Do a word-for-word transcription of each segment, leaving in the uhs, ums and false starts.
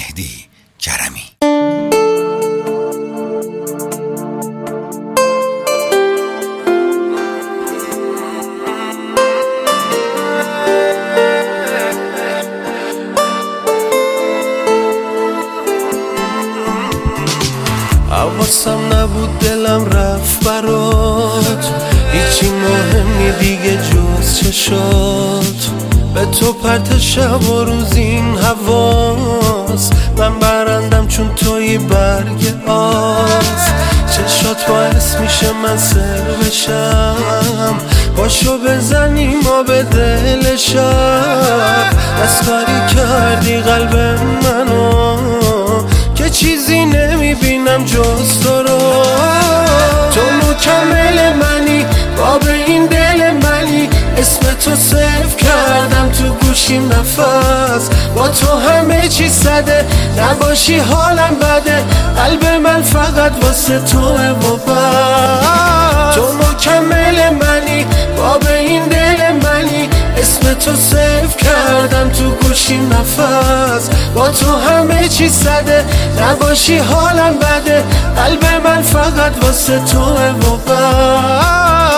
مهدی کرمی. حواسم نبود دلم رفت برات، هیچی مهمی دیگه جز چشات. به تو پرت شب و روز این حواس، من برندم چون توی برگ آس. چشات باعث میشه من سر بشم، باشو بزنیم ما به دل شب. دستکاری کردی قلب منو که چیزی نمیبینم جز تو رو. تو مکمل منی، باب این دل منی، اسم تو سیف کردم تو گوشیم نفس. با تو همه چی صده، نباشی حالم بده. قلب من فقط واسه توه و بس. تو مکمل منی، باب این دل منی، اسم تو سیف کردم تو گوشیم نفس. با تو همه چی صده، نباشی حالم بده. قلب من فقط واسه توه و بس.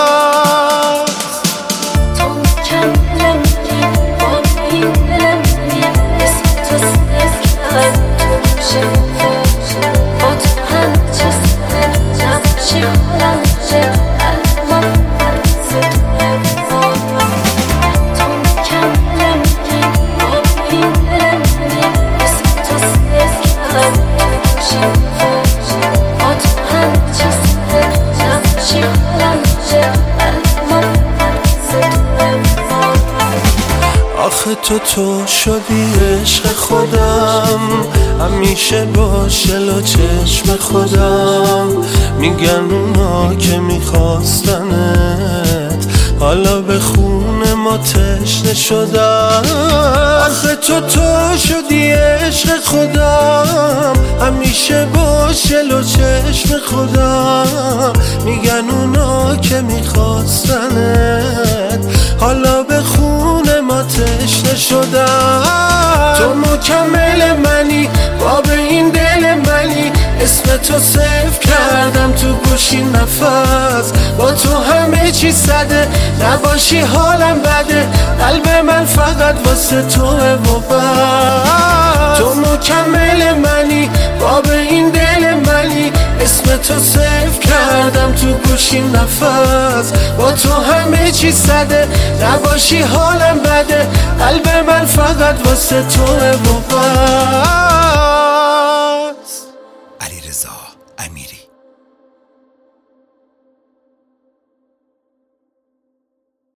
آخه تو تو شدی عشق خودم، همیشه باشه لو چشم خودم. میگن اونا که میخواستنت، حالا به خون ما تشنه شدن. آخه تو تو شدی عشق خودم، همیشه باشه لو چشم خودم. میگن اونا که میخواستنت، حالا به خون ما تشنه شدن. تو مکمل منی، باب این دل منی، اسم تو سیف کردم تو گوشی نفس. با تو همه چی صده، نباشی حالم بده. قلب من فقط واسه توه و بس. تو مکمل منی، باب این دل منی، اسم تو سیف کردم تو گوشی نفس. با تو همه چی صده، نباشی حالم بده. قلب من فقط واسه توه و بس.